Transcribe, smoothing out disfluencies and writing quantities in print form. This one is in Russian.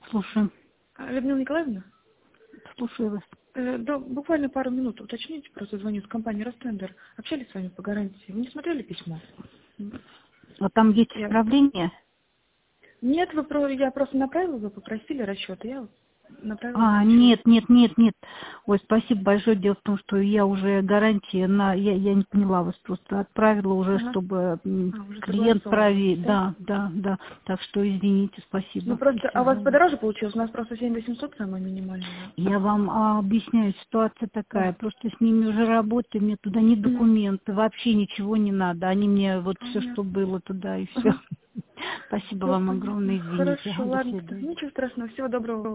Слушаю. Людмила Николаевна, Слушаю вас. да, буквально пару минут уточните, просто звоню с компании Ростендер. Общались с вами по гарантии. Вы не смотрели письмо? А там есть Я... исправление? Нет, я просто направила, вы попросили расчет, и я направила расчет. Нет. Ой, спасибо большое. Дело в том, что я уже гарантии я не поняла вас, просто отправила уже, Ага. чтобы Уже клиент согласовывалось, проверил. да? Да. Так что извините, Ну спасибо. просто, Если а у вас вы- подороже получилось? У нас просто 7800 самое минимальное. Я вам объясняю, ситуация такая. Да. Просто с ними уже работаю, мне туда ни Мгм. документы, вообще ничего не надо. Они мне вот все, что Понятно. было туда и все. Ага. Спасибо Все вам понятно. огромное, извините. Хорошо, До ладно. свидания. Ничего страшного. Всего доброго.